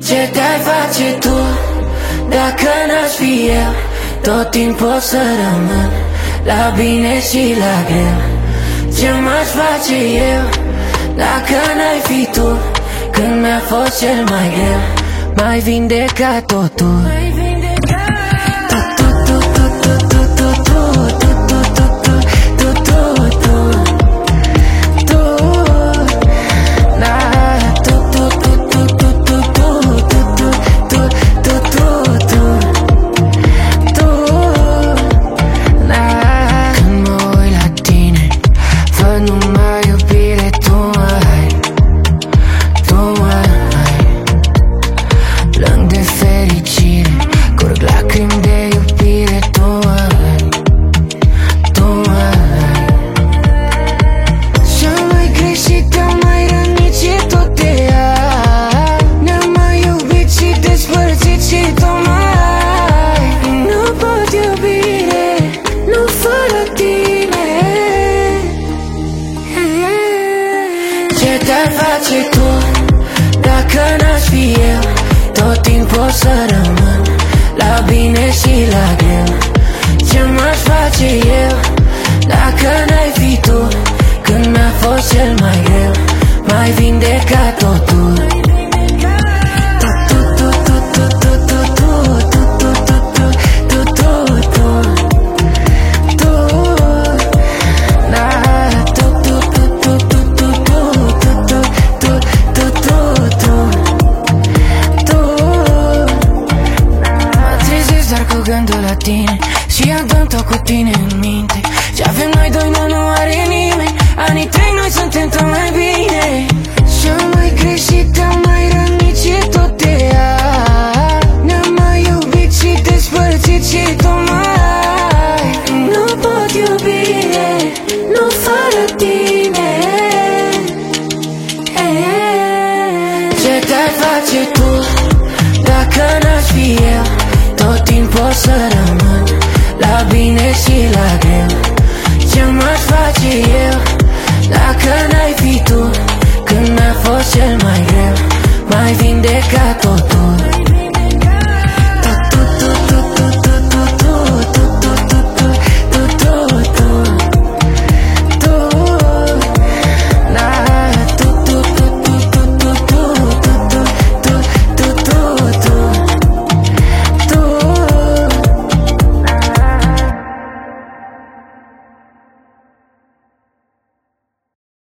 Ce te-ai face tu dacă n-aș fi eu? Tot timpul o să rămân la bine și la greu. Ce m-aș face eu dacă n-ai fi tu? Când mi-a fost cel mai greu, m-ai vindecat totul. Ce te-ar face tu dacă n-aș fi eu? Tot timpul o să rămân la bine și la greu. Ce m-aș face eu dacă n-ai fi tu? Când mi-a fost cel mai greu, m-ai vindecat totul. Gândul la tine și adun tot cu tine în minte. Ce avem noi doi nu are nimeni. Anii trei, noi suntem tot mai bine. Și-am mai greșit, am mai rănit și tot te ia. Ne-am mai iubit și despărțit și tocmai nu pot iubire, nu fără tine. Ce te-ai face tu dacă n-aș fi eu? Tot timpul o să rămân la bine și la greu. Ce m-aș face eu dacă n-ai fi tu?